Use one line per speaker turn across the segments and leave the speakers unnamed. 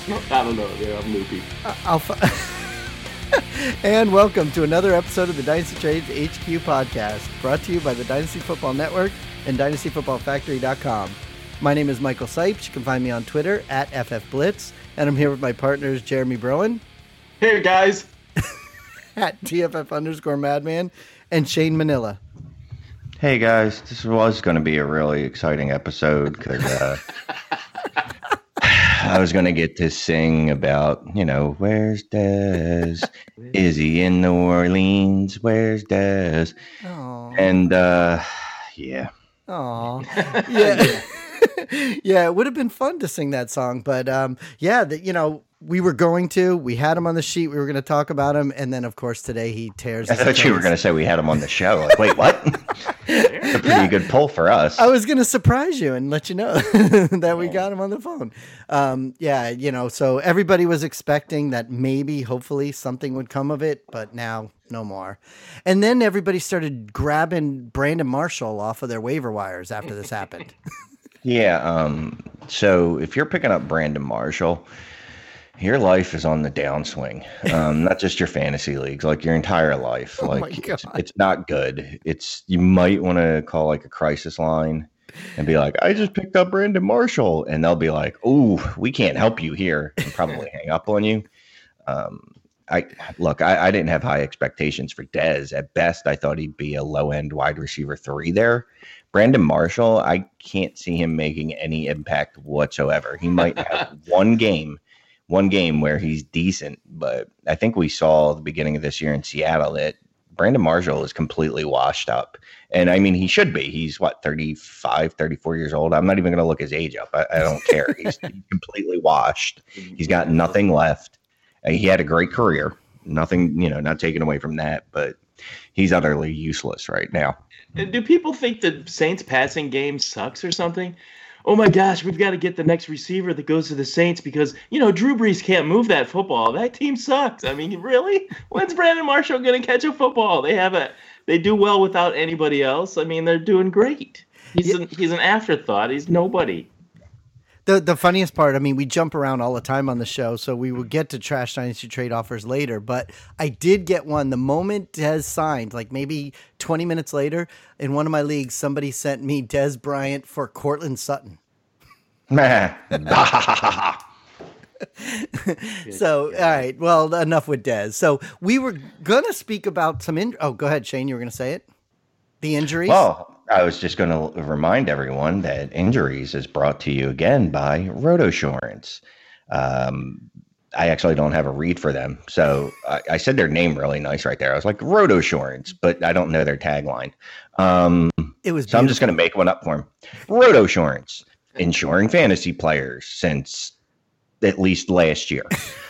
I don't know. I'm loopy.
And welcome to another episode of the Dynasty Trades HQ podcast, brought to you by the Dynasty Football Network and DynastyFootballFactory.com. My name is Michael Sipes. You can find me on Twitter at FFBlitz, and I'm here with my partners Jeremy Broen.
Hey, guys.
At TFF_Madman, and Shane Manila.
Hey guys, this was going to be a really exciting episode because I was going to get to sing about, where's Dez? Is he in New Orleans? Where's Dez?
Aww.
And yeah.
Aww. Yeah. Yeah, it would have been fun to sing that song, but we had him on the sheet. We were going to talk about him. And then, of course, today he tears.
I thought you were going to say we had him on the show. Like, wait, what? It's a pretty good pull for us.
I was going to surprise you and let you know that we got him on the phone. So everybody was expecting that maybe, hopefully, something would come of it. But now, no more. And then everybody started grabbing Brandon Marshall off of their waiver wires after this happened.
Yeah. So if you're picking up Brandon Marshall, your life is on the downswing, not just your fantasy leagues, like your entire life.
Oh
like it's not good. You might want to call like a crisis line and be like, I just picked up Brandon Marshall. And they'll be like, oh, we can't help you here, and probably hang up on you. I didn't have high expectations for Dez. At best, I thought he'd be a low end wide receiver 3 there. Brandon Marshall, I can't see him making any impact whatsoever. He might have one game where he's decent, but I think we saw the beginning of this year in Seattle that Brandon Marshall is completely washed up. And I mean, he should be. He's 35, 34 years old. I'm not even going to look his age up. I don't care. He's completely washed. He's got nothing left. He had a great career. Nothing, not taken away from that, but he's utterly useless right now.
Do people think the Saints passing game sucks or something? Oh my gosh, we've got to get the next receiver that goes to the Saints because, Drew Brees can't move that football. That team sucks. I mean, really? When's Brandon Marshall going to catch a football? They do well without anybody else. I mean, they're doing great. He's an afterthought. He's nobody.
The funniest part, I mean, we jump around all the time on the show, so we will get to Trash Dynasty trade offers later, but I did get one the moment Dez signed, like maybe 20 minutes later, in one of my leagues, somebody sent me Dez Bryant for Cortland Sutton. So, all right, well, enough with Dez. So we were going to speak about some go ahead, Shane, you were going to say it? The injuries?
Well, I was just going to remind everyone that injuries is brought to you again by RotoSurance. I actually don't have a read for them. So I said their name really nice right there. I was like, RotoSurance, but I don't know their tagline.
It was
so I'm just going to make one up for them. RotoSurance, insuring fantasy players since at least last year.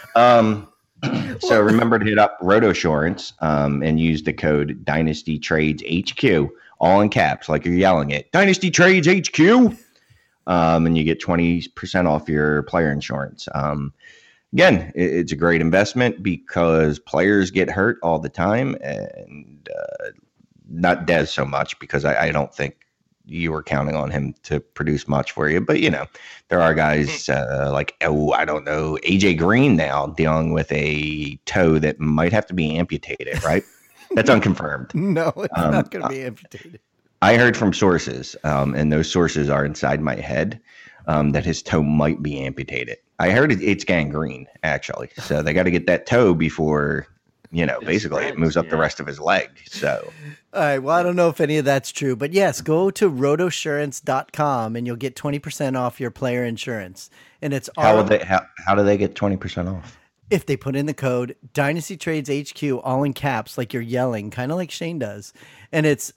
So remember to hit up RotoSurance and use the code Dynasty Trades HQ, all in caps, like you're yelling it. Dynasty Trades HQ, and you get 20% off your player insurance. Again, it's a great investment because players get hurt all the time, and not Dez so much because I don't think you were counting on him to produce much for you. But, there are guys like, AJ Green now dealing with a toe that might have to be amputated, right? That's unconfirmed.
No, it's not going to be amputated.
I heard from sources, and those sources are inside my head, that his toe might be amputated. I heard it's gangrene, actually. So they got to get that toe before, basically it moves up the rest of his leg. So,
all right. Well, I don't know if any of that's true, but yes, go to rotosurance.com and you'll get 20% off your player insurance. And it's
how do they get 20% off?
If they put in the code Dynasty Trades HQ, all in caps, like you're yelling, kind of like Shane does. And it's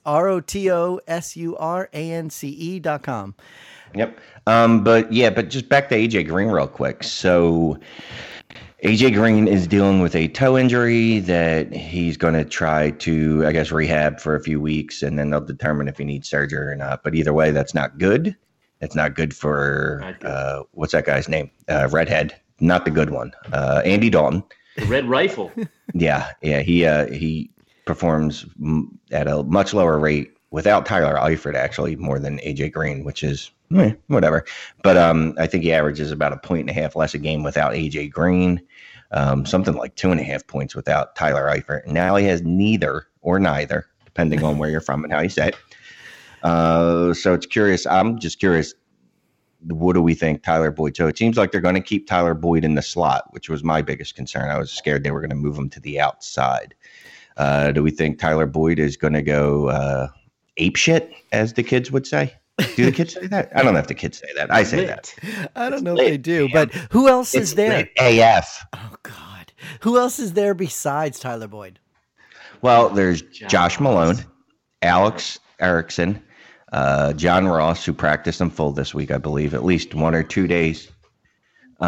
RotoSurance.com.
Yep. But just back to AJ Green real quick. So AJ Green is dealing with a toe injury that he's going to try to, I guess, rehab for a few weeks, and then they'll determine if he needs surgery or not. But either way, that's not good. That's not good for, what's that guy's name? Redhead. Not the good one. Andy Dalton.
The Red Rifle.
Yeah. He performs at a much lower rate without Tyler Eifert, actually, more than AJ Green, which is Whatever. But I think he averages about 1.5 less a game without AJ Green, something like 2.5 points without Tyler Eifert. And now he has neither or neither, depending on where you're from and how you say it. So it's curious. I'm just curious. What do we think Tyler Boyd? So it seems like they're going to keep Tyler Boyd in the slot, which was my biggest concern. I was scared they were going to move him to the outside. Do we think Tyler Boyd is going to go ape shit, as the kids would say? Do the kids say that? I don't know if the kids say that. I say that.
I don't know if they do, but who else is there?
AF.
Oh, God. Who else is there besides Tyler Boyd?
Well, there's Josh Malone, Alex Erickson, John Ross, who practiced in full this week, I believe, at least 1 or 2 days. They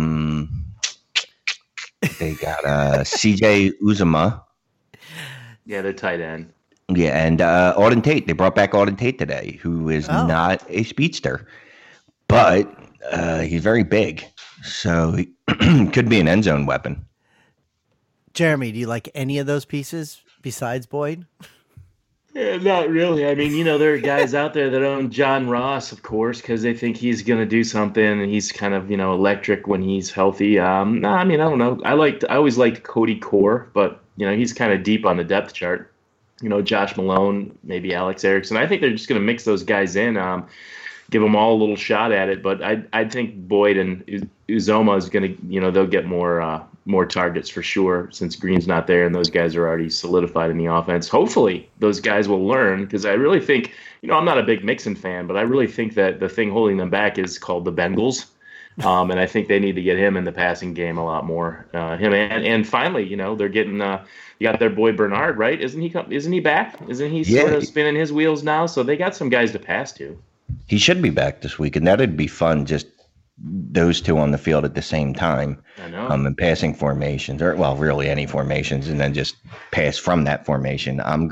got CJ Uzama.
Yeah, they're tight end.
Yeah, and Auden Tate. They brought back Auden Tate today, who is not a speedster, but he's very big, so he could be an end zone weapon.
Jeremy, do you like any of those pieces besides Boyd?
Yeah, not really. I mean, there are guys out there that own John Ross, of course, because they think he's going to do something, and he's kind of, electric when he's healthy. No, I mean, I don't know. I always liked Cody Core, but he's kind of deep on the depth chart. Josh Malone, maybe Alex Erickson. I think they're just going to mix those guys in, give them all a little shot at it. But I think Boyd and Uzoma is going to, they'll get more targets for sure, since Green's not there and those guys are already solidified in the offense. Hopefully those guys will learn, because I really think, I'm not a big Mixon fan, but I really think that the thing holding them back is called the Bengals. And I think they need to get him in the passing game a lot more. Him and finally, they're getting you got their boy Bernard, right? Isn't he back? Isn't he sort of spinning his wheels now? So they got some guys to pass to.
He should be back this week, and that'd be fun. Just those two on the field at the same time.
I know.
In passing formations, or really any formations, and then just pass from that formation. I'd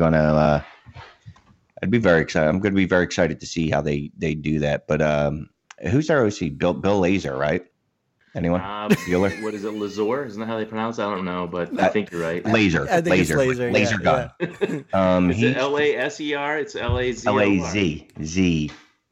be very excited. I'm going to be very excited to see how they do that. But who's our OC? Bill Lazor, right? Anyone?
What is it, Lazor? Isn't that how they pronounce it? I don't know, but I think you're right.
Laser.
I think
Laser gun.
Yeah. Is it Laser? It's Lazor.
LAZ.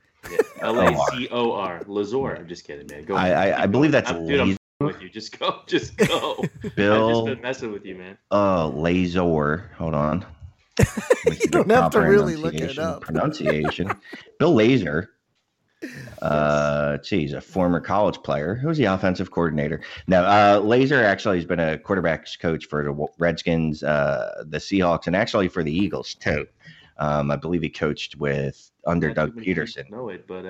Lazor. Lazor. I'm just kidding, man. Go.
I believe that's
dude, I'm with you. Just go.
Bill.
I've just been messing with you, man.
Lazor. Hold on.
You don't have to really look it up.
Pronunciation. Bill Lazor. He's a former college player. Who's the offensive coordinator? Now, Lazor actually has been a quarterbacks coach for the Redskins, the Seahawks, and actually for the Eagles too. I believe he coached under Doug Peterson.
Know it, but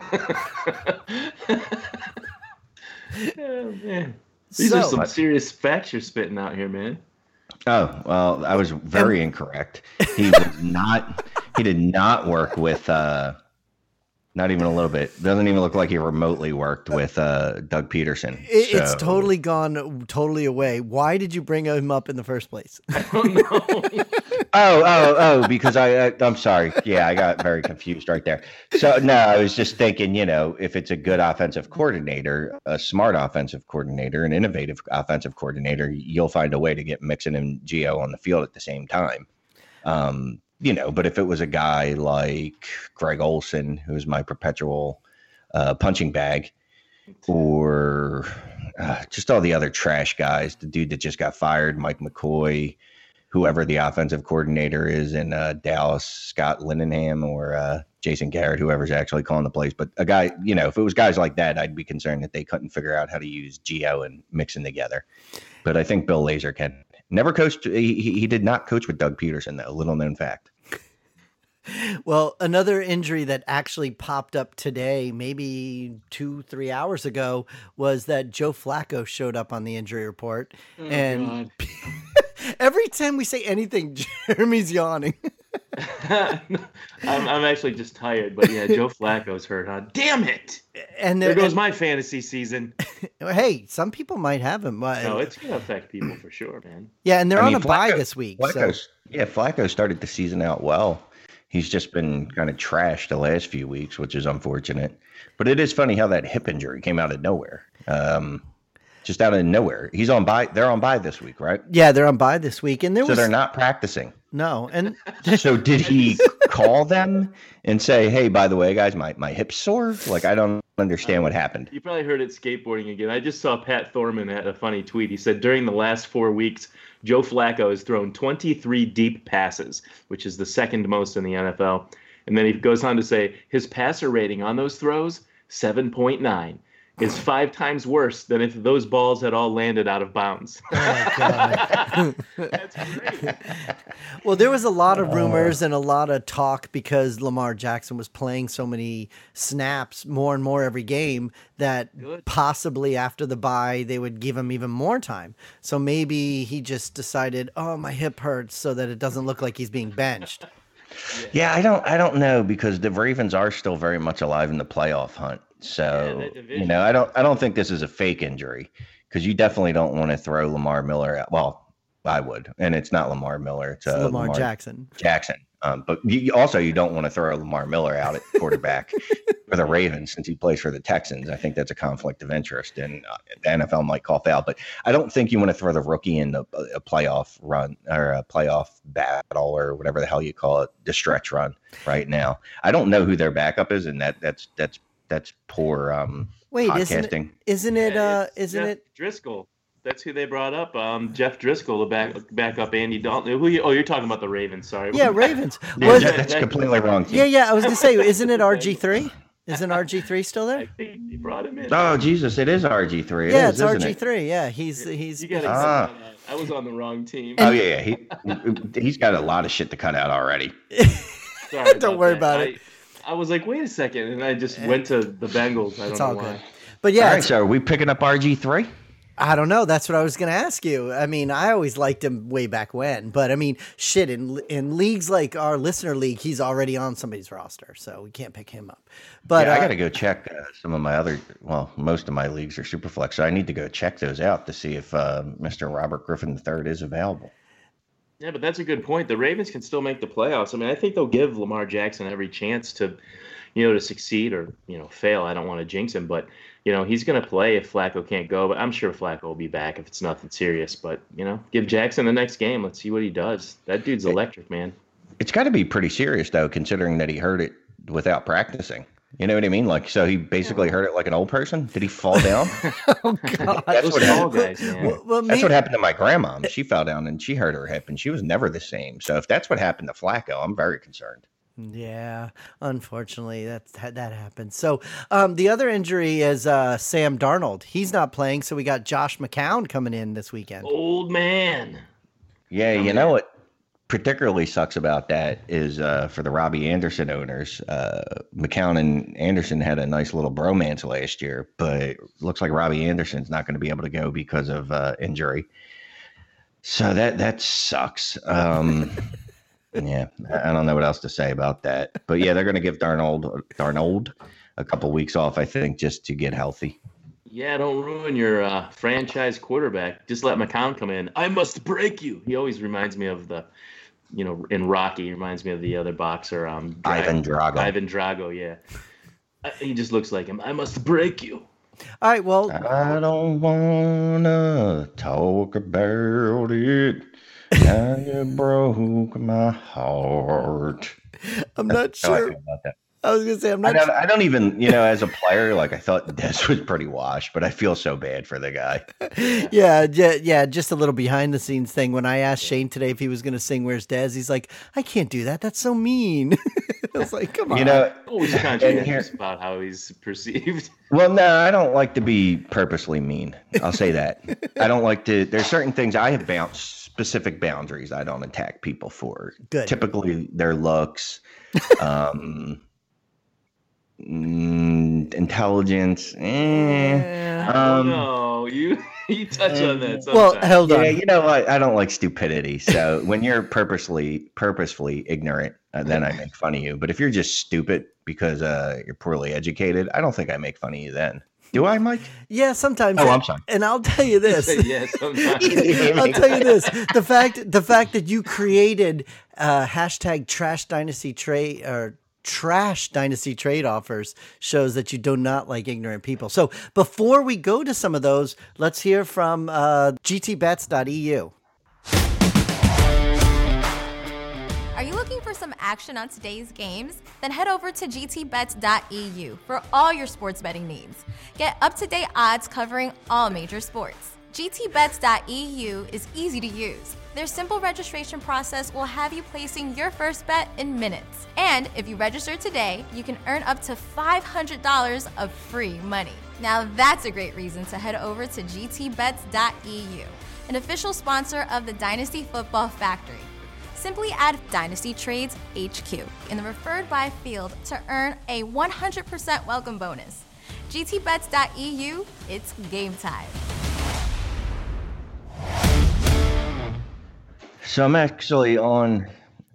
oh, man. These are some serious facts you're spitting out here, man.
Oh, well, I was very incorrect. He was not. He did not work with. Not even a little bit. Doesn't even look like he remotely worked with Doug Peterson.
It's totally gone totally away. Why did you bring him up in the first place?
I don't know.
Because I'm sorry. Yeah, I got very confused right there. So, no, I was just thinking, if it's a good offensive coordinator, a smart offensive coordinator, an innovative offensive coordinator, you'll find a way to get Mixon and Gio on the field at the same time. But if it was a guy like Greg Olson, who's my perpetual punching bag, or just all the other trash guys, the dude that just got fired, Mike McCoy, whoever the offensive coordinator is in Dallas, Scott Linehan, or Jason Garrett, whoever's actually calling the plays. But a guy, if it was guys like that, I'd be concerned that they couldn't figure out how to use Gio and Mixon together. But I think Bill Lazor can. Never coached. He did not coach with Doug Peterson, though. Little known fact.
Well, another injury that actually popped up today, maybe 2-3 hours ago, was that Joe Flacco showed up on the injury report.
Oh,
and every time we say anything, Jeremy's yawning.
I'm actually just tired, but yeah, Joe Flacco's hurt, huh? Damn it! And there goes my fantasy season.
Hey, some people might have him.
No, it's going to affect people for sure, man.
Yeah, and they're on a bye this week.
Flacco started the season out well. He's just been kind of trashed the last few weeks, which is unfortunate. But it is funny how that hip injury came out of nowhere. Just out of nowhere. He's on bye. They're on bye this week, right?
Yeah, they're on bye this week. And
they're not practicing.
No. And
So did he call them and say, "Hey, by the way, guys, my hip's sore"? Like, I don't understand what happened.
You probably heard it skateboarding again. I just saw Pat Thorman had a funny tweet. He said during the last 4 weeks, Joe Flacco has thrown 23 deep passes, which is the second most in the NFL. And then he goes on to say his passer rating on those throws, 7.9, is 5 times worse than if those balls had all landed out of bounds.
oh my God.
That's great.
Well, there was a lot of rumors and a lot of talk because Lamar Jackson was playing so many snaps more and more every game that possibly after the bye they would give him even more time. So maybe he just decided, oh, my hip hurts, so that it doesn't look like he's being benched.
Yeah, I don't know, because the Ravens are still very much alive in the playoff hunt. So, I don't think this is a fake injury, because you definitely don't want to throw Lamar Miller out. Well, I would, and it's not Lamar Miller. It's
Lamar Jackson.
But you don't want to throw Lamar Miller out at quarterback for the Ravens, since he plays for the Texans. I think that's a conflict of interest, and the NFL might call foul. But I don't think you want to throw the rookie in a playoff run or a playoff battle or whatever the hell you call it, the stretch run right now. I don't know who their backup is, and that's poor
Wait,
podcasting.
Isn't it
Driscoll? That's who they brought up. Jeff Driscoll to back up Andy Dalton. You're talking about the Ravens. Sorry.
Yeah, Ravens.
That's completely wrong.
Yeah. I was gonna say, isn't it RG3? Isn't RG3 still there?
I think he brought him in.
Oh Jesus, it is RG3.
Yeah, it's RG3. Yeah, he's.
You gotta I was on the wrong team.
Oh yeah. He's got a lot of shit to cut out already.
Sorry
Don't worry about it.
I was like, wait a second, and I just went to the Bengals. I don't know why.
Good. But yeah,
all right. So are we picking up RG3?
I don't know. That's what I was going to ask you. I mean, I always liked him way back when, but I mean, shit, in leagues like our listener league, he's already on somebody's roster, so we can't pick him up. But
I got to go check some of my most of my leagues are Superflex, so I need to go check those out to see if Mr. Robert Griffin III is available.
Yeah, but that's a good point. The Ravens can still make the playoffs. I mean, I think they'll give Lamar Jackson every chance to succeed or, fail. I don't want to jinx him, but he's going to play if Flacco can't go, but I'm sure Flacco will be back if it's nothing serious. But, give Jackson the next game. Let's see what he does. That dude's electric, man.
It's got to be pretty serious, though, considering that he hurt it without practicing. You know what I mean? Like, so he basically hurt it like an old person? Did he fall down?
Oh, God.
That's what guys, man.
That's what happened to my grandma. She fell down and she hurt her hip, and she was never the same. So if that's what happened to Flacco, I'm very concerned.
Yeah, unfortunately, that happened. So the other injury is Sam Darnold. He's not playing, so we got Josh McCown coming in this weekend.
Old man.
Yeah, you know what particularly sucks about that is for the Robbie Anderson owners, McCown and Anderson had a nice little bromance last year, but it looks like Robbie Anderson's not going to be able to go because of injury. So that sucks. Yeah, I don't know what else to say about that. But yeah, they're going to give Darnold a couple weeks off, I think, just to get healthy.
Yeah, don't ruin your franchise quarterback. Just let McCown come in. I must break you. He always reminds me of the, in Rocky, he reminds me of the other boxer.
Ivan Drago.
Ivan Drago, yeah. He just looks like him. I must break you.
All right, well.
I don't want to talk about it. Now you broke my heart.
I'm not sure. I was gonna say I'm not.
I don't even, as a player, like I thought Dez was pretty washed, but I feel so bad for the guy.
Yeah. Just a little behind the scenes thing. When I asked Shane today if he was gonna sing "Where's Dez," he's like, "I can't do that. That's so mean." I was like, "Come on."
Always conscious about how he's perceived.
Well, no, I don't like to be purposely mean. I'll say that. I don't like to. There's certain things I have specific boundaries I don't attack people for.
Good.
Typically, their looks. Intelligence.
No, you touch on that sometimes.
Well, hold on.
Yeah, you know what? I don't like stupidity. So when you're purposefully ignorant, then I make fun of you. But if you're just stupid because you're poorly educated, I don't think I make fun of you then. Do I, Mike?
Yeah, sometimes.
Oh, I'm sorry.
And I'll tell you this.
Yeah, sometimes.
I'll tell you this. The fact that you created hashtag Trash Dynasty trade offers shows that you do not like ignorant people. So before we go to some of those, let's hear from gtbets.eu.
Are you looking for some action on today's games? Then head over to gtbets.eu for all your sports betting needs. Get up-to-date odds covering all major sports. gtbets.eu is easy to use. Their simple registration process will have you placing your first bet in minutes. And if you register today, you can earn up to $500 of free money. Now that's a great reason to head over to gtbets.eu, an official sponsor of the Dynasty Football Factory. Simply add Dynasty Trades HQ in the referred by field to earn a 100% welcome bonus. gtbets.eu, it's game time.
So I'm actually on.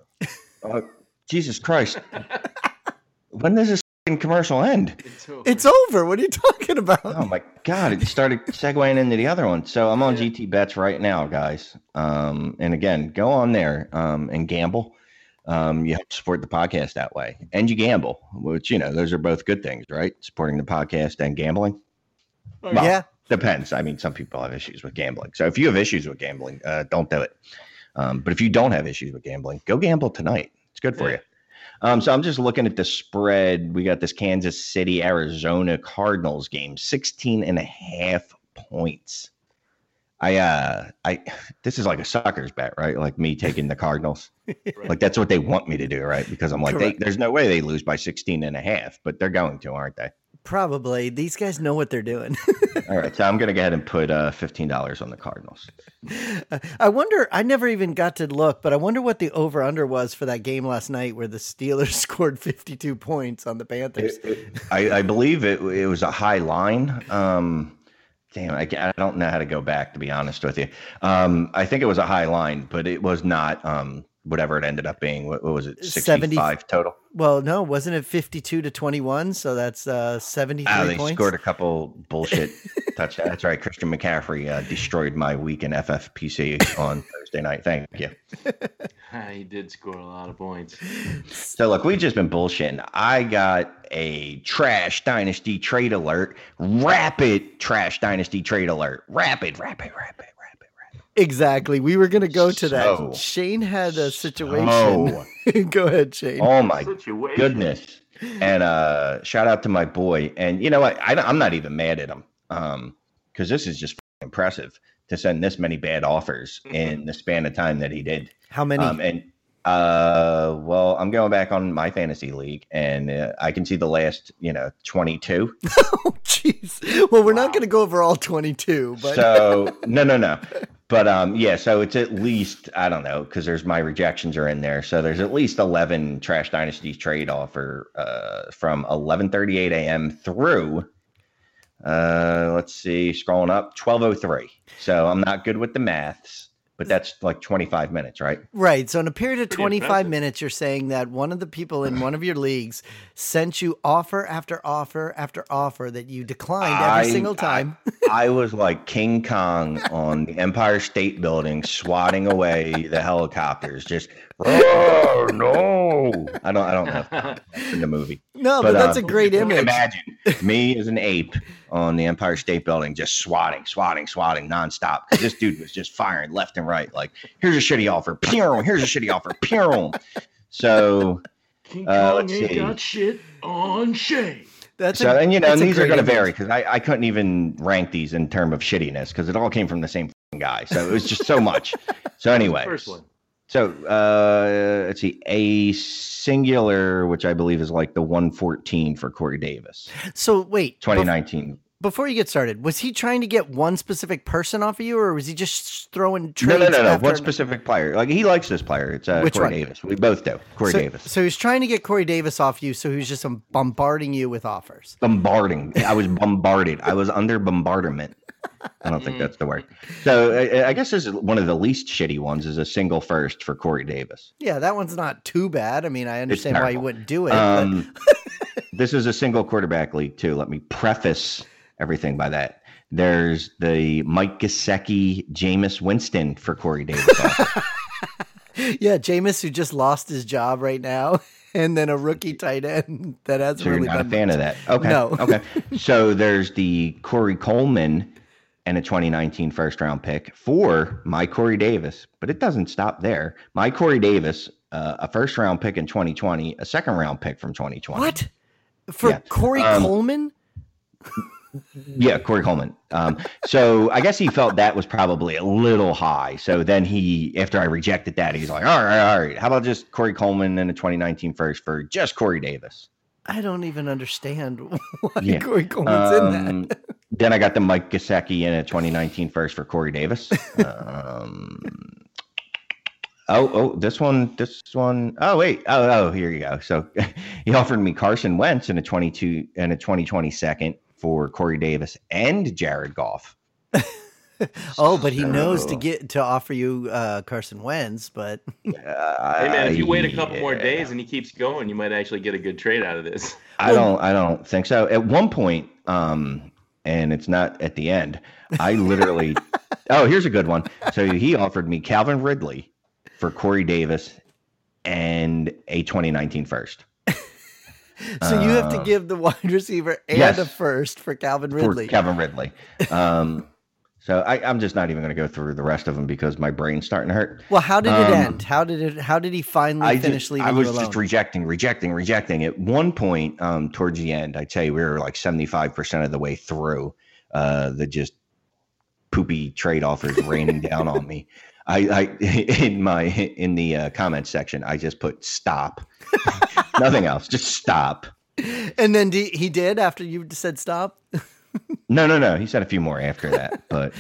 Jesus Christ! When does this commercial end?
It's over. What are you talking about?
Oh my God! It started segueing into the other one. So I'm on GT Bets right now, guys. And again, go on there and gamble. You help support the podcast that way, and you gamble, which those are both good things, right? Supporting the podcast and gambling.
Well, yeah,
depends. I mean, some people have issues with gambling. So if you have issues with gambling, don't do it. But if you don't have issues with gambling, go gamble tonight. It's good for you. So I'm just looking at the spread. We got this Kansas City, Arizona Cardinals game, 16.5 points. This is like a sucker's bet, right? Like me taking the Cardinals. Right. Like that's what they want me to do, right? Because I'm like, there's no way they lose by 16.5, but they're going to, aren't they?
Probably. These guys know what they're doing.
All right, so I'm going to go ahead and put $15 on the Cardinals.
I wonder, I never even got to look, but I wonder what the over-under was for that game last night where the Steelers scored 52 points on the Panthers.
I believe it was a high line. Damn, I don't know how to go back, to be honest with you. I think it was a high line, but it was not whatever it ended up being. What was it, 65 total?
Well, no, wasn't it 52-21? So that's 73
they
points.
Scored a couple bullshit touchdowns. That's right. Christian McCaffrey destroyed my week in FFPC on Thursday night. Thank you.
He did score a lot of points.
So, look, we've just been bullshitting. I got a trash dynasty trade alert. Rapid trash dynasty trade alert. Rapid.
Exactly. We were going to go to that. Shane had a situation. Go ahead, Shane.
Oh, my goodness. And shout out to my boy. And you know what? I'm not even mad at him because this is just impressive to send this many bad offers in the span of time that he did.
How many?
Well, I'm going back on my fantasy league, and I can see the last, 22.
Oh, jeez. Well, we're not going to go over all 22, but
so no. But so it's at least, I don't know, because there's my rejections are in there. So there's at least 11 Trash Dynasties trade offer from 11:38 a.m. through, let's see, scrolling up, 12:03. So I'm not good with the maths. But that's like 25 minutes, right?
Right. So in a period of 25 minutes, you're saying that one of the people in one of your leagues sent you offer after offer after offer that you declined every single time.
I was like King Kong on the Empire State Building, swatting away the helicopters. Just, oh no! I don't know in the movie.
No, but that's a great image.
Imagine me as an ape on the Empire State Building, just swatting nonstop. This dude was just firing left and right. Like, here's a shitty offer. Pew! Here's a shitty offer. Pew! So,
King Kong ain't got shit on Shane.
And these are going to vary because I couldn't even rank these in terms of shittiness because it all came from the same guy. So it was just so much. So anyway,
first one.
So let's see, a singular, which I believe is like the 114 for Corey Davis.
So wait,
2019.
Before you get started, was he trying to get one specific person off of you, or was he just throwing trades?
No. One specific player. Like he likes this player. It's Corey Davis. We both do. Corey Davis.
So he's trying to get Corey Davis off you. So he was just bombarding you with offers.
Bombarding. I was bombarded. I was under bombardment. I don't think that's the word. So I guess this is one of the least shitty ones is a single first for Corey Davis.
Yeah, that one's not too bad. I mean, I understand why you wouldn't do it.
This is a single quarterback league too. Let me preface everything by that. There's the Mike Gesicki, Jameis Winston for Corey Davis.
Yeah, Jameis who just lost his job right now. And then a rookie tight end that hasn't
so
really
you're not
done
a fan
much.
of that. Okay.
No.
Okay. So there's the Corey Coleman and a 2019 first round pick for my Corey Davis, but it doesn't stop there. My Corey Davis a first round pick in 2020, a second round pick from 2020.
What? For Corey Coleman?
Yeah, Corey Coleman. So I guess he felt that was probably a little high. So then after I rejected that, he's like, all right. How about just Corey Coleman and a 2019 first for just Corey Davis?
I don't even understand why Corey Coleman's in that.
Then I got the Mike Gesicki in a 2019 first for Corey Davis. This one. Oh, wait. Oh, here you go. So he offered me Carson Wentz in a 2020 second for Corey Davis and Jared Goff.
But he knows to offer you Carson Wentz. But
hey man, if you wait a couple more days and he keeps going, you might actually get a good trade out of this.
I don't think so. At one point, and it's not at the end, I literally. Here's a good one. So he offered me Calvin Ridley for Corey Davis and a 2019 first.
So you have to give the wide receiver and a first for Calvin Ridley.
So I'm just not even going to go through the rest of them because my brain's starting to hurt.
Well, how did it end? How did he finally finish leaving you alone? I was
just rejecting. At one point, towards the end, I'd say we were like 75% of the way through the just poopy trade offers raining down on me. I in the comments section, I just put stop. Nothing else, just stop.
And then he did after you said stop?
No. He said a few more after that, but.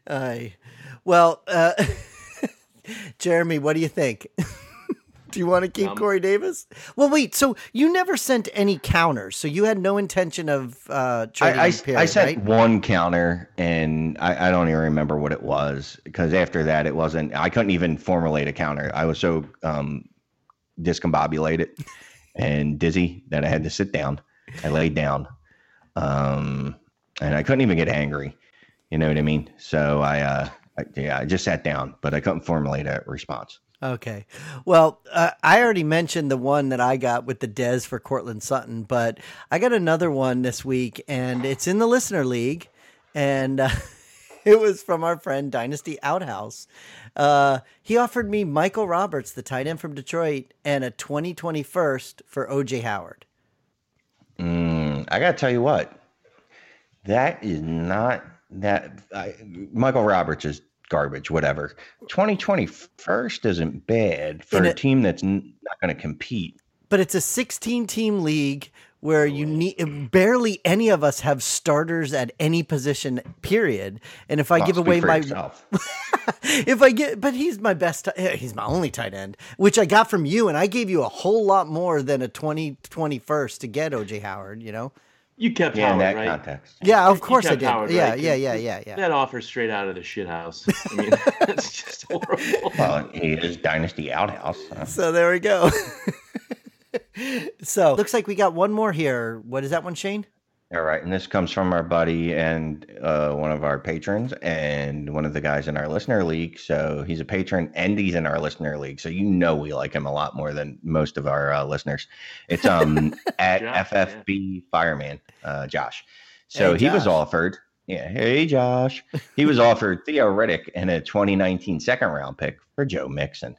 Jeremy, what do you think? Do you want to keep Corey Davis? Well, wait. So you never sent any counters, so you had no intention of trading him.
I sent one counter, and I don't even remember what it was because after that, it wasn't. I couldn't even formulate a counter. I was so discombobulated and dizzy that I had to sit down. I laid down, and I couldn't even get angry. You know what I mean? So I just sat down, but I couldn't formulate a response.
Okay. Well, I already mentioned the one that I got with the Dez for Cortland Sutton, but I got another one this week, and it's in the Listener League, and it was from our friend Dynasty Outhouse. He offered me Michael Roberts, the tight end from Detroit, and a 2020 first for O.J. Howard.
I got to tell you what. That is not that. Michael Roberts is garbage, whatever. 2020 first isn't bad for a team that's not going to compete.
But it's a 16-team league where you need barely any of us have starters at any position, period. And if I give away my but he's my best, he's my only tight end, which I got from you, and I gave you a whole lot more than a 2020 first to get OJ Howard, you know?
You kept Howard,
in that
right?
context.
Yeah, of course I did.
Howard,
yeah,
right?
Yeah.
That offer's straight out of the shit house. I mean, that's just horrible.
Well, he is Dynasty Outhouse.
So there we go. So looks like we got one more here. What is that one, Shane?
All right, and this comes from our buddy and one of our patrons and one of the guys in our listener league. So he's a patron and he's in our listener league. So you know we like him a lot more than most of our listeners. It's at Josh, FFB Fireman, Josh. So hey, Josh. He was offered. Yeah, hey Josh. He was offered Theo Riddick and a 2019 second round pick for Joe Mixon.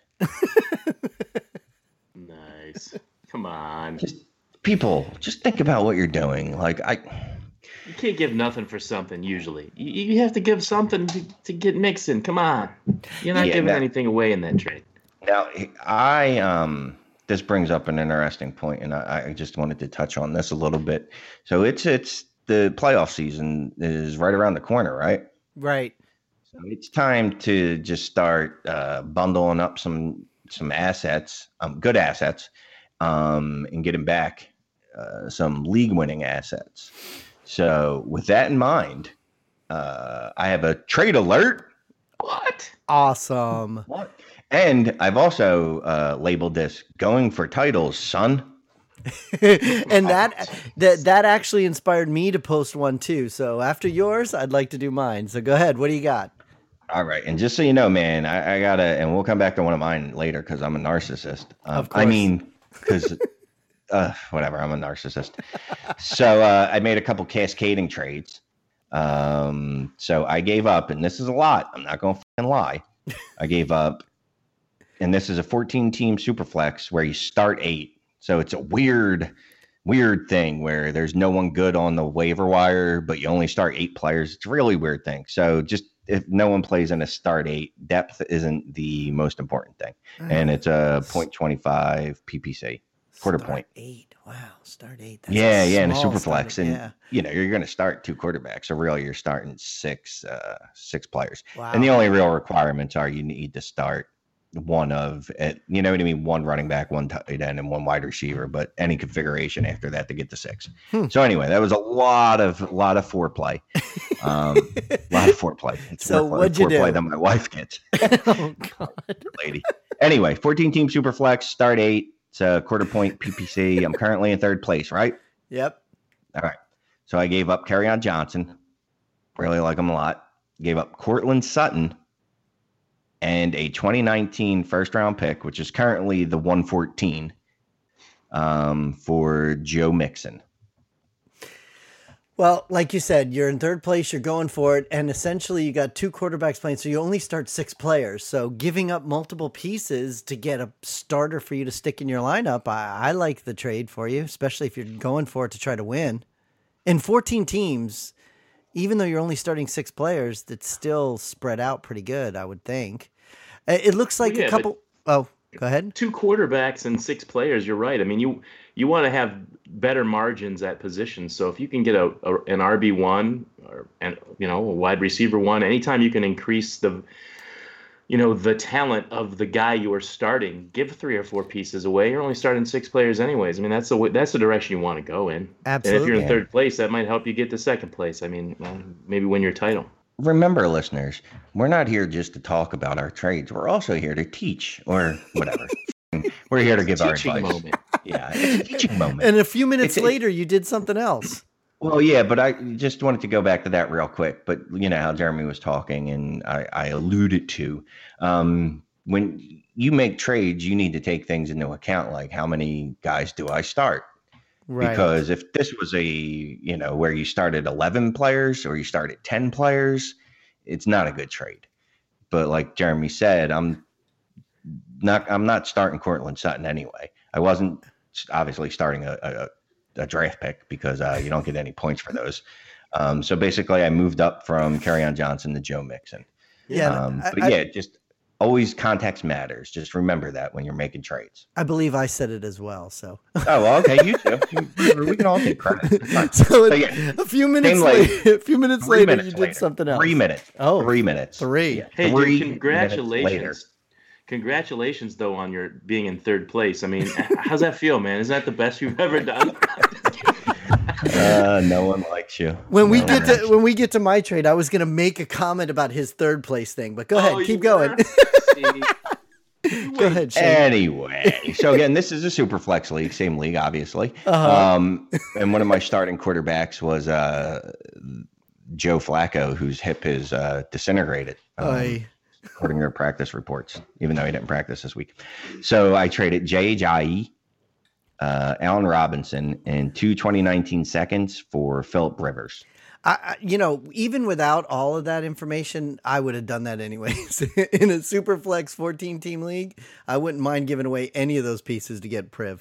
Nice. Come on.
People, just think about what you're doing. Like
you can't give nothing for something. Usually, you have to give something to get Mixon. Come on, you're not giving anything away in that trade.
Now, this brings up an interesting point, and I just wanted to touch on this a little bit. So it's the playoff season is right around the corner, right?
Right.
So it's time to just start bundling up some assets, good assets, and getting back some league-winning assets. So with that in mind, I have a trade alert.
What?
Awesome.
What? And I've also labeled this "Going for Titles, Son."
And that actually inspired me to post one too. So after yours, I'd like to do mine. So go ahead. What do you got?
All right. And just so you know, man, I gotta, and we'll come back to one of mine later because I'm a narcissist.
Of course.
I mean, because whatever, I'm a narcissist. So I made a couple cascading trades. So I gave up, and this is a lot. I'm not going to fucking lie. I gave up and this is a 14-team Superflex where you start 8. So it's a weird thing where there's no one good on the waiver wire, but you only start 8 players. It's a really weird thing. So just if no one plays in a start 8, depth isn't the most important thing. And it's a 0.25 PPC, quarter point.
8. Wow, start 8.
That's in a Superflex. And, you're going to start 2 quarterbacks. So really you're starting 6 players.
Wow.
And the only real requirements are you need to start one of it, you know what I mean? 1 running back, 1 tight end, and 1 wide receiver, but any configuration after that to get to 6. So anyway, that was a lot of foreplay. Lot of foreplay. It's
so what'd you do?
Foreplay that my wife gets.
Oh God,
lady. Anyway, 14-team Superflex, start 8. It's a quarter point PPC. I'm currently in 3rd place, right?
Yep.
All right. So I gave up Kerryon Johnson. Really like him a lot. Gave up Cortland Sutton. And a 2019 first-round pick, which is currently the 114, for Joe Mixon.
Well, like you said, you're in 3rd place, you're going for it, and essentially you got 2 quarterbacks playing, so you only start 6 players. So giving up multiple pieces to get a starter for you to stick in your lineup, I like the trade for you, especially if you're going for it to try to win. In 14 teams, even though you're only starting 6 players, it's still spread out pretty good, I would think. It looks like a couple. Oh, go ahead.
2 quarterbacks and 6 players. You're right. I mean, you want to have better margins at positions. So if you can get an RB1 or a wide receiver 1, anytime you can increase the talent of the guy you are starting, give 3 or 4 pieces away. You're only starting 6 players anyways. I mean, that's the direction you want to go in.
Absolutely.
And if you're in 3rd place, that might help you get to 2nd place. I mean, maybe win your title.
Remember, listeners, we're not here just to talk about our trades. We're also here to teach or whatever. We're here to give our advice.
Moment.
Yeah, it's a teaching moment.
And a few minutes later, you did something else.
Well, yeah, but I just wanted to go back to that real quick. But you know how Jeremy was talking, and I alluded to when you make trades, you need to take things into account, like how many guys do I start? Right. Because if this was where you started 11 players or you started 10 players, it's not a good trade. But like Jeremy said, I'm not starting Cortland Sutton anyway. I wasn't obviously starting a draft pick because you don't get any points for those. So basically I moved up from Kerryon Johnson to Joe Mixon. Yeah. Just always context matters. Just remember that when you're making trades.
I believe I said it as well. So.
Oh, well, okay, you too. We can all take credit.
A few minutes later, you did something else.
3 minutes.
Oh,
3 minutes.
3.
Yeah.
Hey,
3
dude, congratulations. Congratulations, though, on your being in 3rd place. I mean, how's that feel, man? Is that the best you've ever done?
No one likes you.
When we get to my trade, I was going to make a comment about his 3rd place thing, but go ahead, keep going. Go ahead, Shane.
Anyway, so again, this is a super flex league, same league, obviously. And one of my starting quarterbacks was Joe Flacco, whose hip is disintegrated. According to their practice reports, even though he didn't practice this week. So I traded J.H.I.E., Allen Robinson, and 2 2019 seconds for Phillip Rivers.
Even without all of that information, I would have done that anyways. In a super flex 14-team league, I wouldn't mind giving away any of those pieces to get Priv.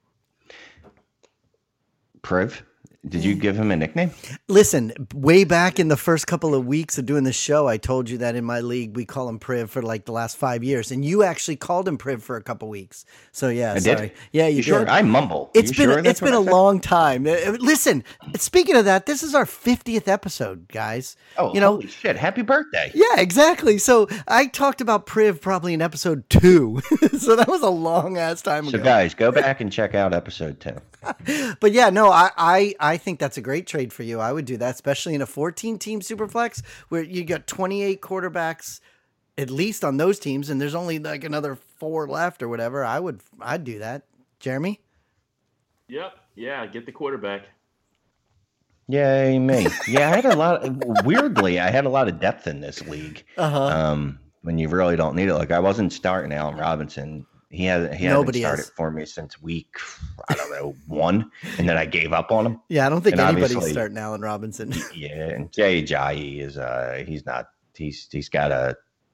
Priv? Did you give him a nickname?
Listen, way back in the first couple of weeks of doing the show, I told you that in my league, we call him Priv for like the last 5 years. And you actually called him Priv for a couple weeks. So yeah,
I
sorry.
Did?
Yeah, you did.
Sure? I mumble.
It's been a long time. Listen, speaking of that, this is our 50th episode, guys.
Oh, holy shit. Happy birthday.
Yeah, exactly. So I talked about Priv probably in episode 2. So that was a long ass time ago.
So guys, go back and check out episode 2.
But yeah, no, I think that's a great trade for you. I would do that, especially in a 14-team Superflex where you got 28 quarterbacks at least on those teams, and there's only like another 4 left or whatever. I'd do that. Jeremy?
Yep. Yeah, get the quarterback.
Yay, me. Yeah, I had a lot of depth in this league. When you really don't need it. Like I wasn't starting Allen Robinson. He hasn't started for me since week, 1, and then I gave up on him.
Yeah, I don't think anybody's starting Allen Robinson.
Yeah, and J.J. is he's got a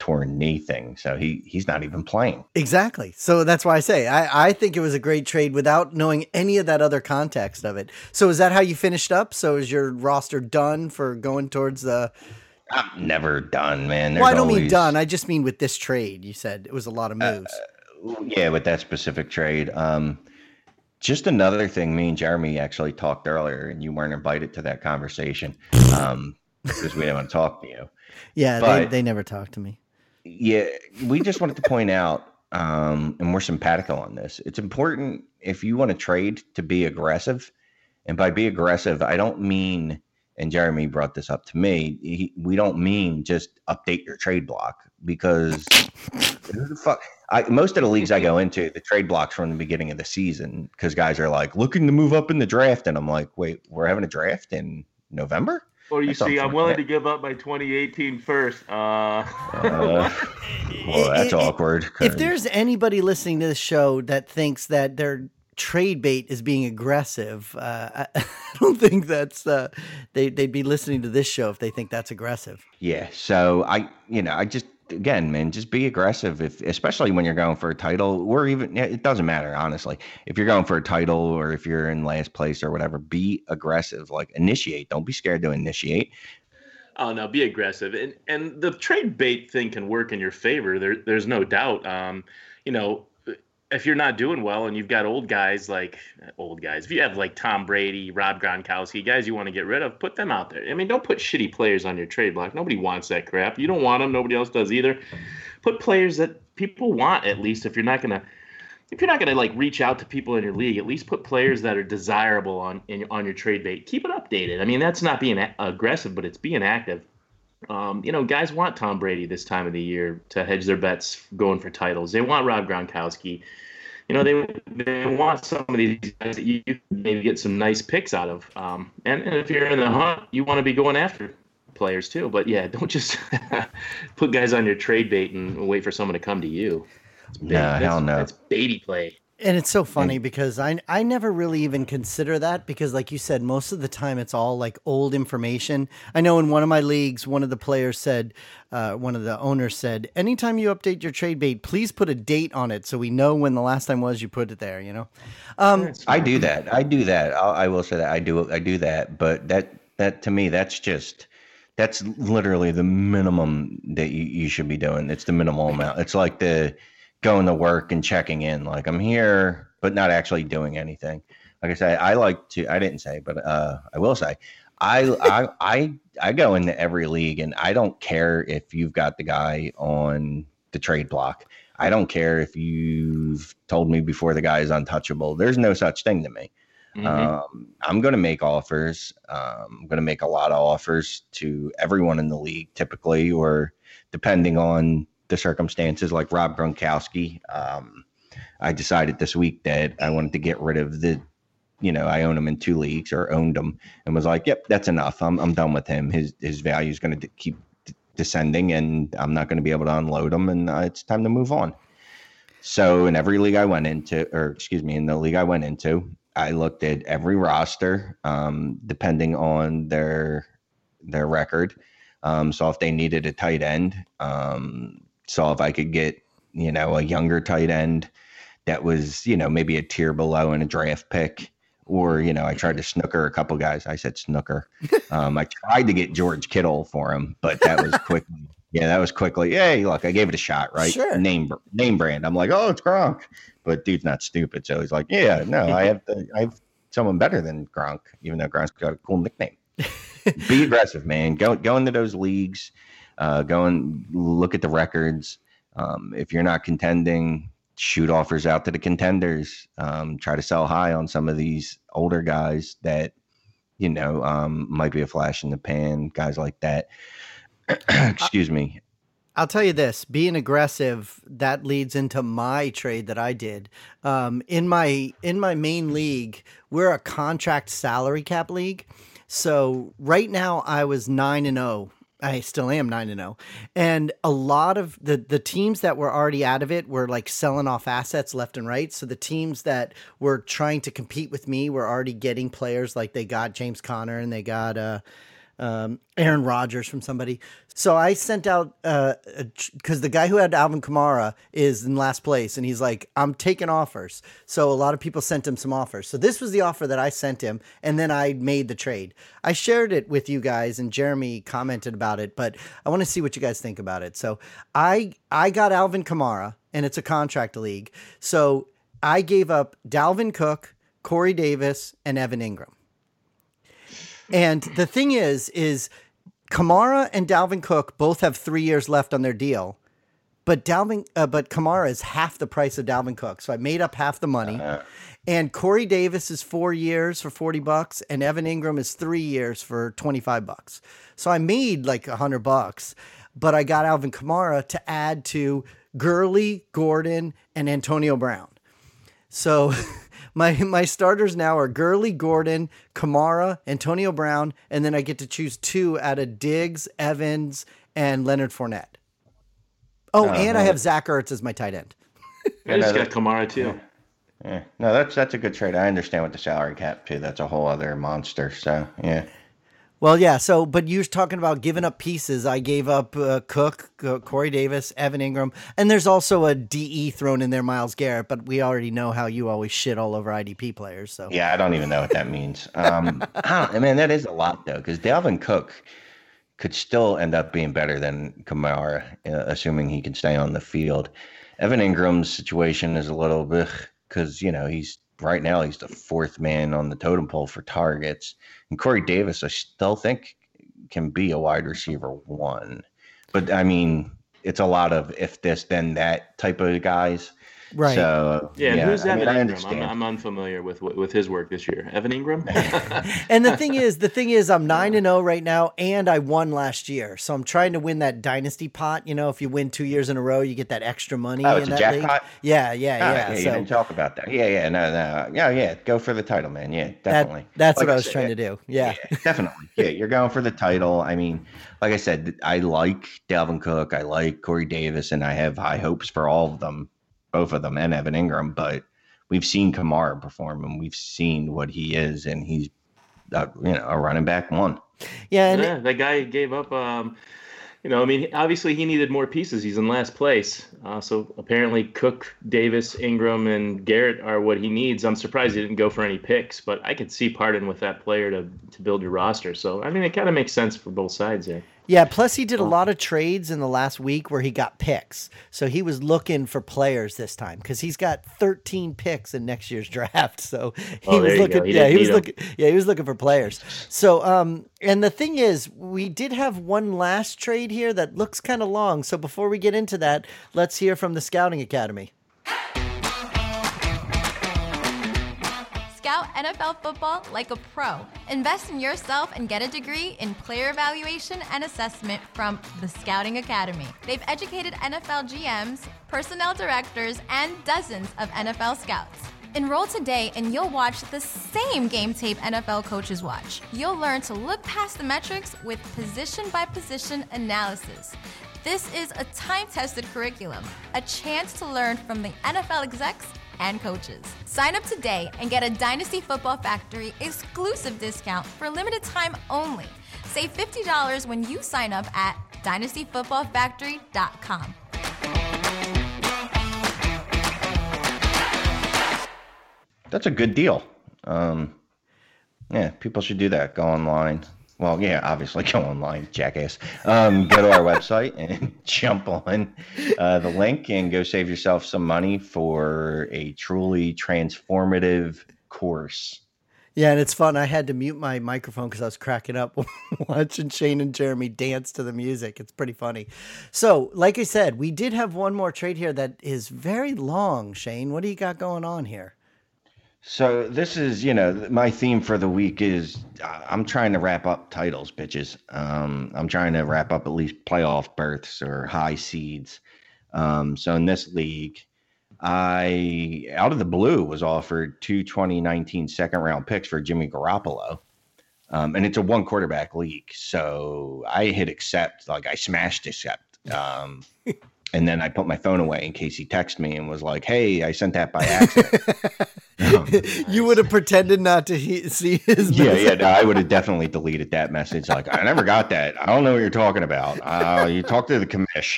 torn knee thing. So he's not even playing.
Exactly. So that's why I say I think it was a great trade without knowing any of that other context of it. So is that how you finished up? So is your roster done for going towards the...
I'm never done, man.
Well, I don't mean done. I just mean with this trade. You said it was a lot of moves.
Yeah, with that specific trade. Just another thing, me and Jeremy actually talked earlier, and you weren't invited to that conversation because we didn't want to talk to you.
Yeah, but they never talked to me.
Yeah, we just wanted to point out, and we're simpatico on this. It's important if you want to trade to be aggressive. And by be aggressive, I don't mean, and Jeremy brought this up to me, we don't mean just update your trade block because who the fuck? Most of the leagues I go into, the trade blocks from the beginning of the season because guys are like looking to move up in the draft. And I'm like, wait, we're having a draft in November?
Or you see, I'm willing to give up my 2018 first.
Well, that's awkward.
If there's anybody listening to this show that thinks that their trade bait is being aggressive, I don't think that's they'd be listening to this show if they think that's aggressive.
Yeah. So I just, again, man, just be aggressive, especially when you're going for a title, or even, it doesn't matter, honestly. If you're going for a title or if you're in last place or whatever, be aggressive, like initiate. Don't be scared to initiate.
Oh, no, be aggressive. And the trade bait thing can work in your favor. There's no doubt. If you're not doing well and you've got old guys, if you have like Tom Brady, Rob Gronkowski, guys you want to get rid of, put them out there. I mean, don't put shitty players on your trade block. Nobody wants that crap. You don't want them. Nobody else does either. Put players that people want, at least. If you're not gonna like reach out to people in your league, at least put players that are desirable on your trade bait. Keep it updated. I mean, that's not being aggressive, but it's being active. Guys want Tom Brady this time of the year to hedge their bets going for titles. They want Rob Gronkowski. They want some of these guys that you can maybe get some nice picks out of. And if you're in the hunt, you want to be going after players too. But yeah, don't just put guys on your trade bait and wait for someone to come to you.
Hell no.
That's baity play.
And it's so funny because I never really even consider that because, like you said, most of the time it's all like old information. I know in one of my leagues, one of the players said, one of the owners said, anytime you update your trade bait, please put a date on it so we know when the last time was you put it there,
I do that. I will say that I do that. But that to me, that's literally the minimum that you should be doing. It's the minimal amount. It's like the going to work and checking in, like I'm here, but not actually doing anything. Like I say, I will say, I go into every league and I don't care if you've got the guy on the trade block. I don't care if you've told me before the guy is untouchable. There's no such thing to me. Mm-hmm. I'm going to make offers. I'm going to make a lot of offers to everyone in the league, typically, or depending on the circumstances, like Rob Gronkowski. I decided this week that I wanted to get rid of I own him in 2 leagues or owned him and was like, yep, that's enough. I'm done with him. His value is going to keep descending and I'm not going to be able to unload him. And it's time to move on. So in every league I went into, in the league I went into, I looked at every roster, depending on their record. So if they needed a tight end, saw if I could get, a younger tight end that was, maybe a tier below in a draft pick, or, I tried to snooker a couple guys. I said snooker. I tried to get George Kittle for him, but that was quickly. Hey, look, I gave it a shot, right?
Sure.
Name brand. I'm like, oh, it's Gronk, but dude's not stupid. So he's like, yeah, no, I have someone better than Gronk, even though Gronk's got a cool nickname. Be aggressive, man. Go into those leagues. Go and look at the records. If you're not contending, shoot offers out to the contenders. Try to sell high on some of these older guys that, might be a flash in the pan, guys like that. Excuse me.
I'll tell you this, being aggressive, that leads into my trade that I did. In my main league, we're a contract salary cap league. So right now I was 9-0. I still am 9-0. And a lot of the teams that were already out of it were like selling off assets left and right. So the teams that were trying to compete with me were already getting players, like they got James Conner and they got Aaron Rodgers from somebody. So I sent out, because the guy who had Alvin Kamara is in last place, and he's like, I'm taking offers. So a lot of people sent him some offers. So this was the offer that I sent him, and then I made the trade. I shared it with you guys, and Jeremy commented about it, but I want to see what you guys think about it. So I got Alvin Kamara, and it's a contract league. So I gave up Dalvin Cook, Corey Davis, and Evan Ingram. And the thing is Kamara and Dalvin Cook both have 3 years left on their deal, but Kamara is half the price of Dalvin Cook. So I made up half the money. And Corey Davis is 4 years for $40, and Evan Ingram is 3 years for $25. So I made like $100, but I got Alvin Kamara to add to Gurley, Gordon, and Antonio Brown. So my starters now are Gurley, Gordon, Kamara, Antonio Brown, and then I get to choose 2 out of Diggs, Evans, and Leonard Fournette. Oh, and I have Zach Ertz as my tight end.
I just got Kamara too.
Yeah. No, that's a good trade. I understand with the salary cap too. That's a whole other monster. So yeah.
Well, yeah. So, but you're talking about giving up pieces. I gave up Cook, Corey Davis, Evan Ingram, and there's also a DE thrown in there, Myles Garrett. But we already know how you always shit all over IDP players. So
yeah, I don't even know what that means. That is a lot though, because Dalvin Cook could still end up being better than Kamara, assuming he can stay on the field. Evan Ingram's situation is a little bit because he's right now he's the 4th man on the totem pole for targets. And Corey Davis, I still think, can be a wide receiver 1. But, I mean, it's a lot of if this, then that type of guys.
Right.
So, who's Evan Ingram? I'm unfamiliar with his work this year. Evan Ingram?
And the thing is, I'm 9-0 right now, and I won last year. So I'm trying to win that dynasty pot. If you win 2 years in a row, you get that extra money.
Oh, it's a jackpot?
Yeah.
So, you didn't talk about that. Yeah. No. Yeah. Go for the title, man. Yeah, definitely.
That's what I was trying to do. Yeah.
Definitely. Yeah, you're going for the title. I mean, like I said, I like Dalvin Cook. I like Corey Davis, and I have high hopes for all of them. Both of them and Evan Ingram, but we've seen Kamara perform, and we've seen what he is, and he's a running back 1.
Yeah, that guy gave up. Obviously he needed more pieces. He's in last place, so apparently Cook, Davis, Ingram, and Garrett are what he needs. I'm surprised he didn't go for any picks, but I could see parting with that player to build your roster. So it kind of makes sense for both sides there.
Yeah, plus he did a lot of trades in the last week where he got picks. So he was looking for players this time because he's got 13 picks in next year's draft. So he was looking. He was looking for players. So and the thing is, we did have one last trade here that looks kind of long. So before we get into that, let's hear from the Scouting Academy.
Scout NFL football like a pro. Invest in yourself and get a degree in player evaluation and assessment from the Scouting Academy. They've educated NFL GMs, personnel directors, and dozens of NFL scouts. Enroll today and you'll watch the same game tape NFL coaches watch. You'll learn to look past the metrics with position-by-position analysis. This is a time-tested curriculum, a chance to learn from the NFL execs and coaches. Sign up today and get a Dynasty Football Factory exclusive discount for limited time only. Save $50 when you sign up at dynastyfootballfactory.com.
That's a good deal. People should do that. Go online. Well, yeah, obviously go online, jackass. Go to our website and jump on the link and go save yourself some money for a truly transformative course.
Yeah, and it's fun. I had to mute my microphone because I was cracking up watching Shane and Jeremy dance to the music. It's pretty funny. So, like I said, we did have one more trade here that is very long. Shane, what do you got going on here?
So this is, my theme for the week is I'm trying to wrap up titles, bitches. I'm trying to wrap up at least playoff berths or high seeds. So in this league, I, out of the blue, was offered 2 2019 second-round picks for Jimmy Garoppolo. And it's a 1-quarterback league. So I hit accept, like I smashed accept. And then I put my phone away in case he texted me and was like, hey, I sent that by accident.
You would have pretended not to see his message.
Yeah. No, I would have definitely deleted that message. Like, I never got that. I don't know what you're talking about. You talk to the commish.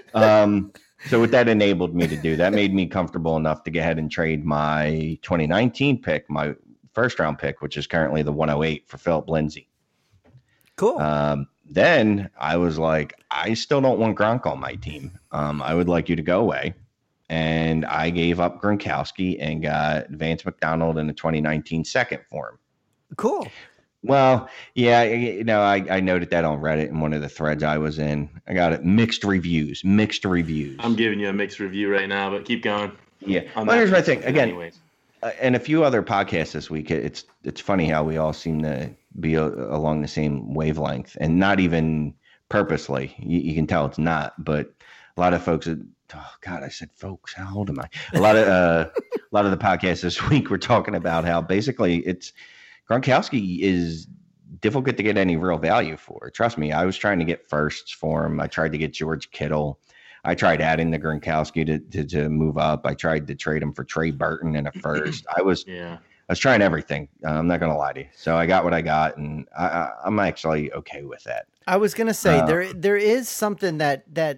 So what that enabled me to do, that made me comfortable enough to go ahead and trade my 2019 pick, my first round pick, which is currently the 108 for Philip Lindsay.
Cool.
Then I was like, I still don't want Gronk on my team. I would like you to go away. And I gave up Gronkowski and got Vance McDonald in the 2019 second for him.
Cool.
Well, yeah, I noted that on Reddit in one of the threads I was in. I got it. Mixed reviews.
I'm giving you a mixed review right now, but keep going.
Yeah. Well, here's my thing. Again, and a few other podcasts this week, it's funny how we all seem to be along the same wavelength, and not even purposely. You can tell it's not, but a lot of folks. Oh God, I said folks. How old am I? A lot of the podcasts this week were talking about how basically it's Gronkowski is difficult to get any real value for. Trust me, I was trying to get firsts for him. I tried to get George Kittle. I tried adding the Gronkowski to move up. I tried to trade him for Trey Burton in a first. I was trying everything. I'm not going to lie to you. So I got what I got, and I'm actually okay with that.
I was going to say there is something that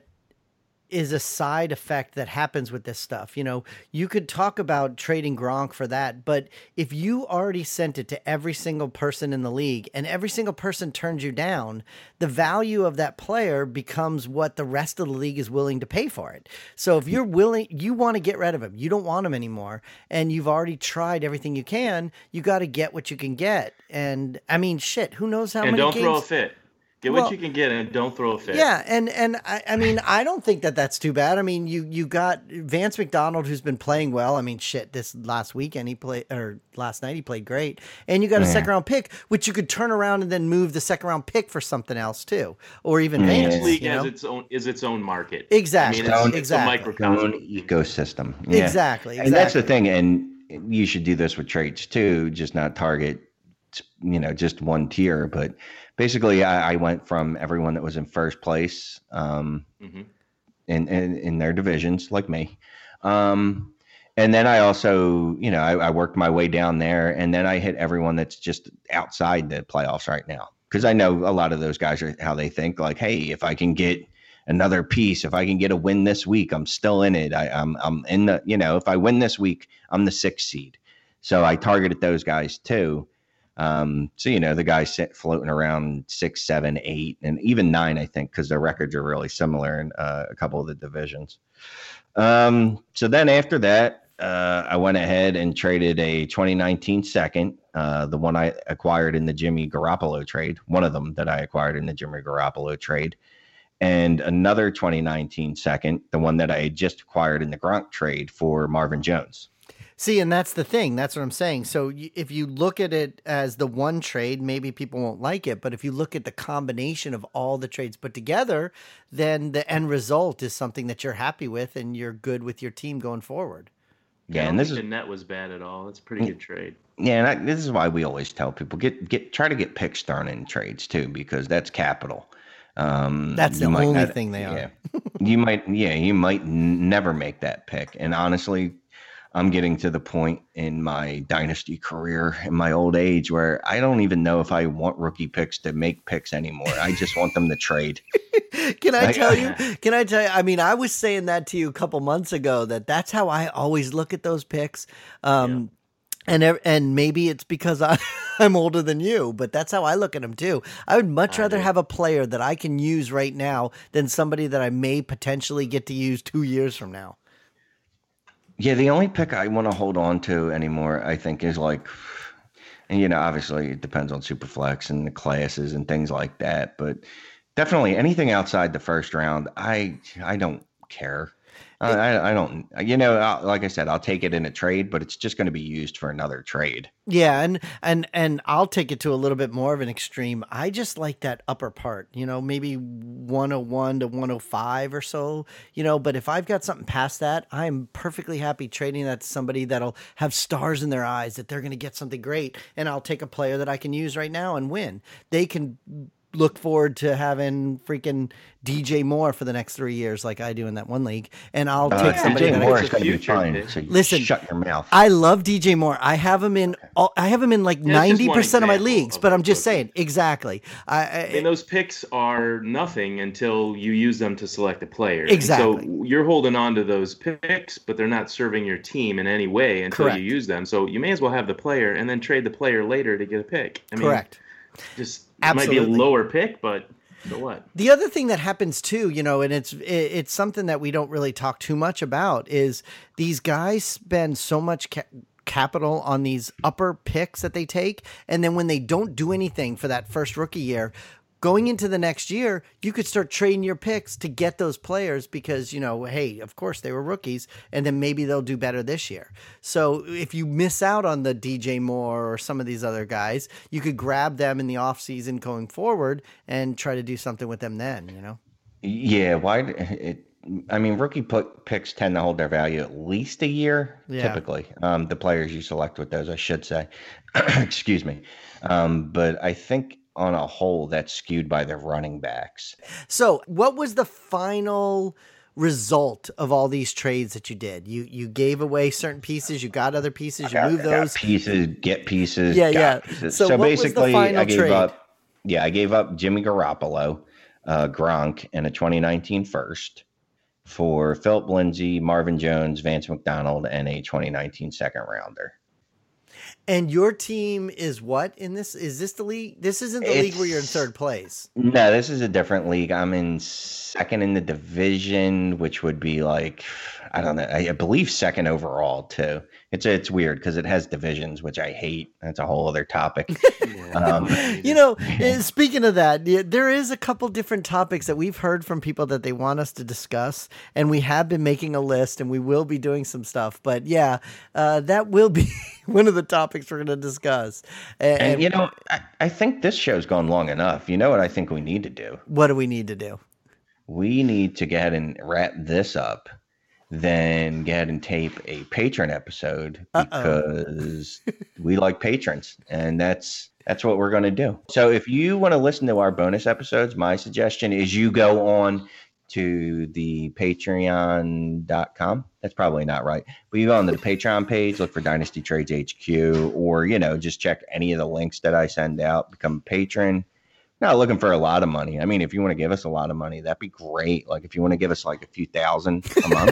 is a side effect that happens with this stuff. You know, you could talk about trading Gronk for that, but if you already sent it to every single person in the league and every single person turns you down, the value of that player becomes what the rest of the league is willing to pay for it. So if you're willing, you want to get rid of him, you don't want him anymore, and you've already tried everything you can, you got to get what you can get. And I mean, shit, who knows how many games.
And don't throw a fit. Get what you can get and don't throw a fit.
Yeah, and I mean, I don't think that's too bad. I mean, you got Vance McDonald, who's been playing well. I mean, shit, this last weekend last night he played great. And you got a second round pick, which you could turn around and then move the second round pick for something else too, or even Vance.
Each league has its own market.
Exactly.
I mean, it's a microcosm
ecosystem. Yeah.
Exactly.
And that's the thing. And you should do this with trades too, just not target, just one tier, but. Basically, I went from everyone that was in first place in their divisions, like me. And then I also, I worked my way down there, and then I hit everyone that's just outside the playoffs right now. Because I know a lot of those guys are how they think, like, hey, if I can get another piece, if I can get a win this week, I'm still in it. I'm in the, if I win this week, I'm the 6th seed. So I targeted those guys too. So, the guys floating around 6, 7, 8, and even 9, I think, because their records are really similar in a couple of the divisions. So then after that, I went ahead and traded a 2019 second, the one I acquired in the Jimmy Garoppolo trade, one of them that I acquired in the Jimmy Garoppolo trade, and another 2019 second, the one that I had just acquired in the Gronk trade for Marvin Jones.
See, and that's the thing. That's what I'm saying. So if you look at it as the one trade, maybe people won't like it. But if you look at the combination of all the trades put together, then the end result is something that you're happy with and you're good with your team going forward.
Yeah, and the net was bad at all. It's a pretty good trade.
Yeah, and this is why we always tell people try to get picks thrown in trades too, because that's capital.
That's the only thing they are.
You might never make that pick. And honestly, I'm getting to the point in my dynasty career in my old age where I don't even know if I want rookie picks to make picks anymore. I just want them to trade.
Can I tell you? I mean, I was saying that to you a couple months ago, that's how I always look at those picks. And maybe it's because I'm older than you, but that's how I look at them too. I would much rather have a player that I can use right now than somebody that I may potentially get to use 2 years from now.
Yeah, the only pick I want to hold on to anymore, I think, is and obviously it depends on Superflex and the classes and things like that. But definitely anything outside the first round, I don't care. I don't, like I said, I'll take it in a trade, but it's just going to be used for another trade.
Yeah. And I'll take it to a little bit more of an extreme. I just like that upper part, maybe 101 to 105 or so, but if I've got something past that, I'm perfectly happy trading that to somebody that'll have stars in their eyes that they're going to get something great. And I'll take a player that I can use right now and win. They can look forward to having freaking DJ Moore for the next 3 years, like I do in that one league, and I'll take somebody.
DJ Moore is going to be
future,
fine. So
listen,
shut your mouth.
I love DJ Moore. I have him in. I have him in like 90% of my leagues. But I'm just saying, exactly.
And those picks are nothing until you use them to select a player.
Exactly.
So you're holding on to those picks, but they're not serving your team in any way until you use them. So you may as well have the player and then trade the player later to get a pick. I mean,
correct.
Just
Absolutely.
It might be a lower pick, but so what?
The other thing that happens too, and it's something that we don't really talk too much about, is these guys spend so much capital on these upper picks that they take, and then when they don't do anything for that first rookie year, going into the next year, you could start trading your picks to get those players because, hey, of course they were rookies, and then maybe they'll do better this year. So if you miss out on the DJ Moore or some of these other guys, you could grab them in the offseason going forward and try to do something with them then,
Yeah, rookie picks tend to hold their value at least a year, typically. The players you select with those, I should say. Excuse me. But I think on a whole, that's skewed by the running backs.
So what was the final result of all these trades that you did? You gave away certain pieces, you got other pieces, you moved those.
Pieces, get pieces.
Yeah.
Pieces.
So what
basically,
was the final trade?
I gave up Jimmy Garoppolo, Gronk, and a 2019 first for Philip Lindsay, Marvin Jones, Vance McDonald, and a 2019 second rounder.
And your team is what in this? Is this the league? This isn't the league where you're in third place.
No, this is a different league. I'm in second in the division, which would be like, I don't know. I believe second overall too. It's weird because it has divisions, which I hate. That's a whole other topic.
Speaking of that, there is a couple different topics that we've heard from people that they want us to discuss, and we have been making a list, and we will be doing some stuff. But that will be one of the topics we're going to discuss. And
I think this show's gone long enough. You know what I think we need to do?
What do we need to do?
We need to go ahead and wrap this up. Then go ahead and tape a patron episode because we like patrons, and that's what we're going to do. So if you want to listen to our bonus episodes, my suggestion is you go on to the patreon.com. That's probably not right. But you go on to the Patreon page, look for Dynasty Trades HQ, or, just check any of the links that I send out, become a patron. Not looking for a lot of money. I mean, if you want to give us a lot of money, that'd be great. Like if you want to give us like a few thousand a month,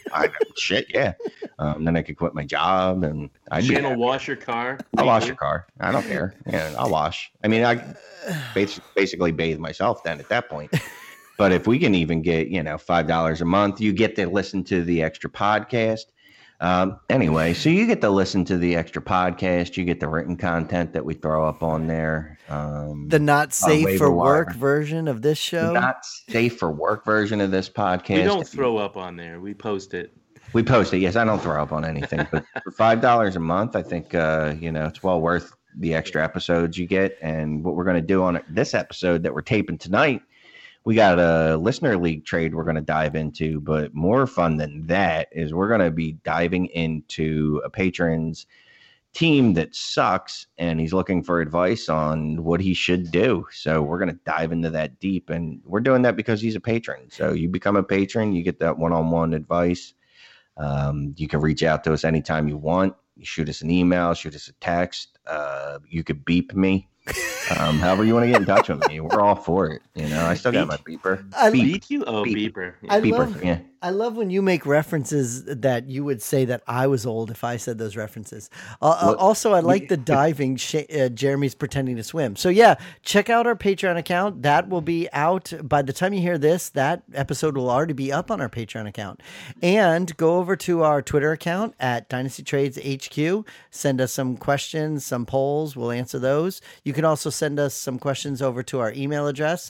yeah. Then I could quit my job and
Shane will wash your car.
I'll wash your car. I don't care. Yeah, I'll wash. I mean, I basically bathe myself then at that point. But if we can even get, $5 a month, you get to listen to the extra podcast. Anyway, so you get to listen to the extra podcast. You get the written content that we throw up on there.
The not safe for work version of this show.
Not safe for work version of this podcast.
We don't throw up on there. We post it.
We post it. Yes, I don't throw up on anything. But for $5 a month, I think, it's well worth the extra episodes you get. And what we're going to do on this episode that we're taping tonight, we got a listener league trade we're going to dive into, but more fun than that is we're going to be diving into a patron's team that sucks, and he's looking for advice on what he should do. So we're going to dive into that deep, and we're doing that because he's a patron. So you become a patron, you get that one-on-one advice. You can reach out to us anytime you want. You shoot us an email, shoot us a text. You could beep me. However you want to get in touch with me, we're all for it. I still got my beeper.
Beep you? Oh, beeper.
Yeah.
I love when you make references that you would say that I was old if I said those references. Also, I like the diving. Jeremy's pretending to swim. So check out our Patreon account. That will be out by the time you hear this. That episode will already be up on our Patreon account. And go over to our Twitter account at Dynasty Trades HQ. Send us some questions, some polls. We'll answer those. You can also send us some questions over to our email address,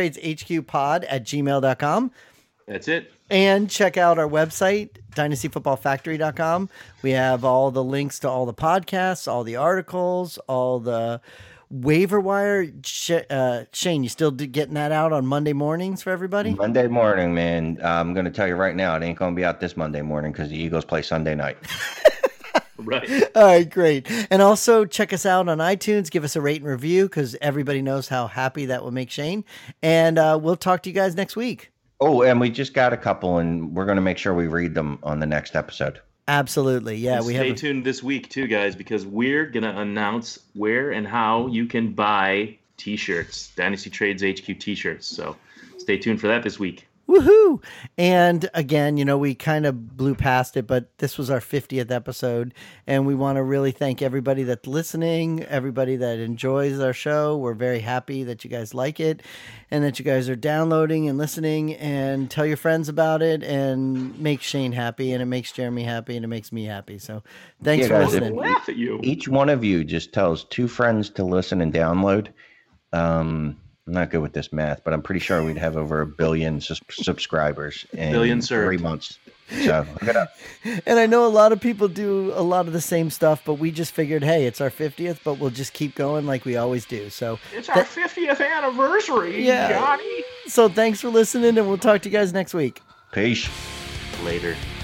dynastytradeshqpod@gmail.com.
That's it.
And check out our website, dynastyfootballfactory.com. We have all the links to all the podcasts, all the articles, all the waiver wire. Shane, you still getting that out on Monday mornings for everybody?
Monday morning, man. I'm going to tell you right now, it ain't going to be out this Monday morning because the Eagles play Sunday night.
Right.
All right, great. And also check us out on iTunes. Give us a rate and review because everybody knows how happy that will make Shane. And we'll talk to you guys next week.
Oh, and we just got a couple, and we're going to make sure we read them on the next episode.
Absolutely. Yeah,
Stay tuned this week, too, guys, because we're going to announce where and how you can buy T-shirts, Dynasty Trades HQ T-shirts. So stay tuned for that this week.
Woohoo! And again, we kind of blew past it, but this was our 50th episode, and we want to really thank everybody that's listening, everybody that enjoys our show. We're very happy that you guys like it, and that you guys are downloading and listening, and tell your friends about it, and make Shane happy, and it makes Jeremy happy, and it makes me happy. So thanks for
guys,
listening.
Laugh at you.
Each one of you just tells 2 friends to listen and download. I'm not good with this math, but I'm pretty sure we'd have over 1 billion subscribers in 3 months. So look it up.
And I know a lot of people do a lot of the same stuff, but we just figured, hey, it's our 50th, but we'll just keep going like we always do. So
it's our 50th anniversary, Johnny.
So thanks for listening, and we'll talk to you guys next week.
Peace.
Later.